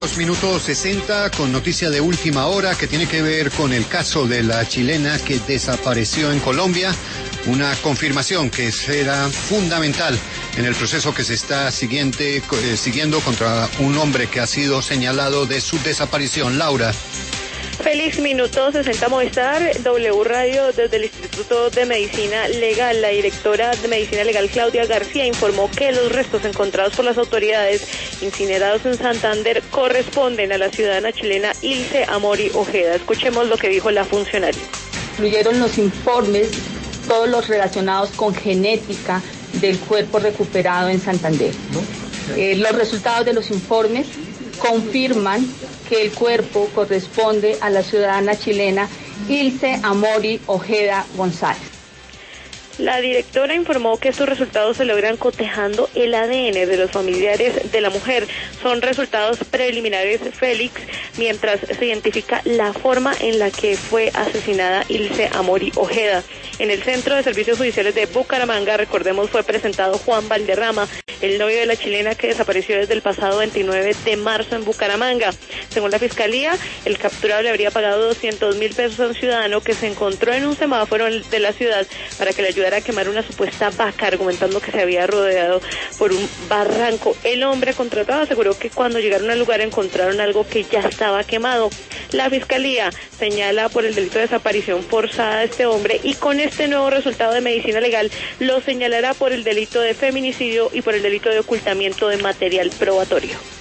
Minuto 60 con noticia de última hora que tiene que ver con el caso de la chilena que desapareció en Colombia. Una confirmación que será fundamental en el proceso que se está siguiendo contra un hombre que ha sido señalado de su desaparición. Laura. Félix, minuto 60 Movistar, W Radio, desde el Instituto de Medicina Legal. La directora de Medicina Legal, Claudia García, informó que los restos encontrados por las autoridades incinerados en Santander corresponden a la ciudadana chilena Ilse Amori Ojeda. Escuchemos lo que dijo la funcionaria. Incluyeron los informes, todos los relacionados con genética del cuerpo recuperado en Santander. Los resultados de los informes confirman que el cuerpo corresponde a la ciudadana chilena Ilse Amori Ojeda González. La directora informó que estos resultados se logran cotejando el ADN de los familiares de la mujer. Son resultados preliminares, Félix, mientras se identifica la forma en la que fue asesinada Ilse Amori Ojeda. En el Centro de Servicios Judiciales de Bucaramanga, recordemos, fue presentado Juan Valderrama, el novio de la chilena que desapareció desde el pasado 29 de marzo en Bucaramanga. Según la Fiscalía, el capturado le habría pagado 200.000 pesos a un ciudadano que se encontró en un semáforo de la ciudad para que le ayudara a quemar una supuesta vaca, argumentando que se había rodeado por un barranco. El hombre contratado aseguró que cuando llegaron al lugar encontraron algo que ya estaba quemado. La Fiscalía señala por el delito de desaparición forzada a este hombre y con este nuevo resultado de medicina legal lo señalará por el delito de feminicidio y por el delito de ocultamiento de material probatorio.